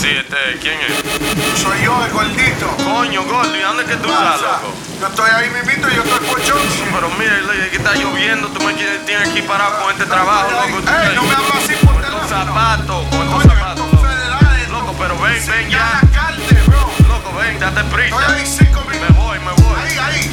Sí, ¿quién es? Soy yo, el gordito. Coño, gordo, ¿y dónde es que tú estás, loco? Yo estoy ahí mismito, yo estoy por Junction. Pero mira, que está lloviendo, tú me tienes aquí parado con este trabajo, loco. No me hagas así por con estos zapatos, con estos zapatos. Loco, pero ven ya. Loco, ven, date prisa. Estoy ahí 5 minutos. Me voy. Ahí.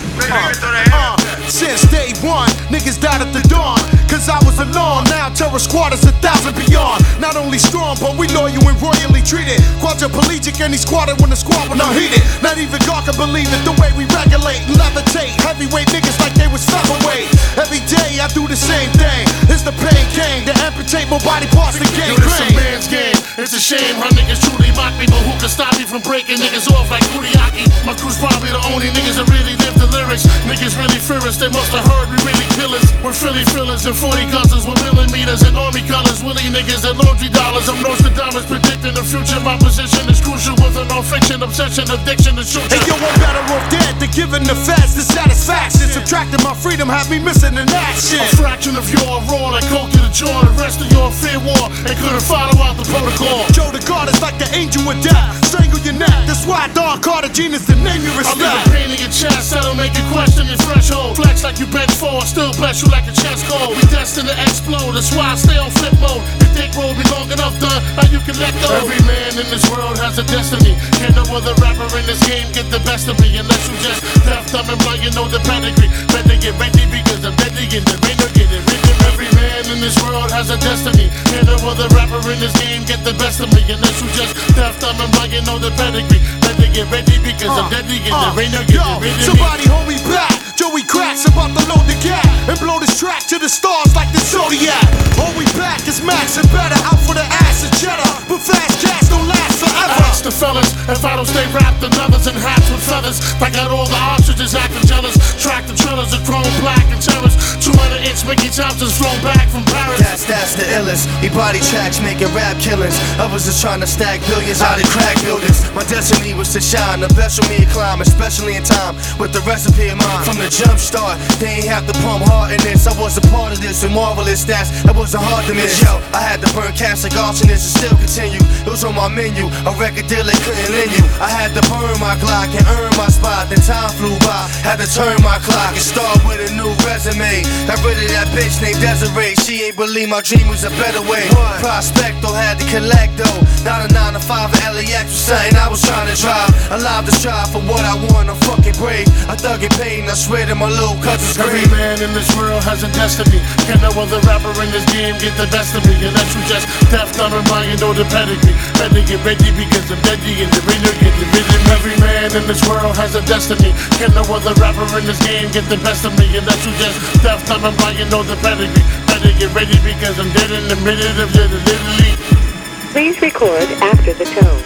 Since day one, niggas died at the dawn. Cause I was alone, now terror squad is 1,000 beyond. Not only strong, but we loyal and royally treated. Quadriplegic and he squatted when the squad was unheated. Not even God can believe it, the way we regulate and levitate. Heavyweight niggas like they was featherweight. Every day I do the same thing. It's the pain king, to amputate my body parts to gain This a man's game. It's a shame how niggas truly mock me, but who can stop me from breaking niggas off like Kuriaki? My crew's probably the only niggas that really live the lyrics. Niggas really fearless, they must have heard we really killers. We're Philly fillers and 40 guzzlers with millimeters and army colors. Willie niggas and laundry dollars. I'm Nostradamus predicting the future. My position is crucial with a non-fiction obsession, addiction to shoot. Hey yo, I'm better off dead than giving the feds the satisfaction. Subtracting my freedom, have me missing in action. A fraction of your raw like coke to the jaw. The rest of your fear war and couldn't follow out the protocol. Joe the God is like the angel with death. Strangle your neck, that's why Don Cartagena is the name you I'll leave respect. a pain in your chest, that'll make you question your threshold. Flex like you bench for, still bless you like a chest cold. We destined to explode, that's why I stay on flip mode. Your dick roll be long enough, done, now you can let go. Every man in this world has a destiny. Can't no other rapper in this game get the best of me. Unless you just deaf, dumb, and blind, you know the pedigree. Better get ready because I'm ready in the rain or get it written. Every man in this world has a destiny. Can't no other rapper in this game get the best of me. Unless you just deaf, dumb, and blind, you know the pedigree. Better get ready because I'm ready in the rain or get it written. Somebody hold me back. Joey Cracks about to load the gap and blow this track to the stars like the Zodiac. Hold me back, it's Max and better. Out for the ass and cheddar, but fast cash don't last forever. I ask the fellas if I don't stay wrapped in leathers and hats with feathers. I got all the ostriches acting jealous. Track the trailers of chrome, black, and terrors. 200-inch Mickey Thompson's flown back from Paris. That's the illest. We body tracks making rap killings. Others is trying to stack billions out of crack buildings. My destiny was to shine, the best for me to climb, especially in time with the recipe of mine. From the jump start, they ain't have to pump hard in this. I was a part of this with marvelous stats. That wasn't hard to miss. Yo, I had to burn cash like arsonists and still continue. It was on my menu, a record deal they couldn't lend you. I had to burn my Glock and earn my spot. Then time flew by, had to turn my clock and start with a new resume. Got rid of that bitch named Desiree. She ain't believe my dream was a better way. Prospecto had to collect though. Not a 9 to 5 at LAX was something I was trying to drive. Alive to strive for what I want, I'm fucking brave. I thug and pain, I swear to my little cousin's Every grave. man in this world has a destiny. Can no other rapper in this game get the best of me? Unless you just deaf, dumb, and blind, you know the pedigree. Better get ready because I'm ready in the rain or get the rhythm. Every man in this world has a destiny. Can no other rapper in this game get the best of me? Unless you just deaf, dumb, and blind, you know the pedigree. Better get ready because I'm dead in the minute of literally. Please record after the tone.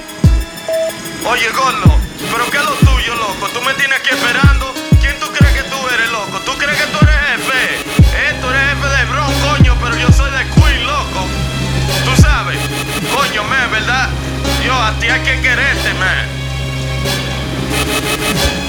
Oye, gordo, pero ¿qué es lo tuyo, loco? Tú me tienes aquí esperando. ¿Quién tú crees que tú eres, loco? ¿Tú crees que tú eres jefe? Tú eres jefe de Bron, coño, pero yo soy de Queen, loco. Tú sabes, coño, ¿verdad? Yo, a ti hay que quererte, man.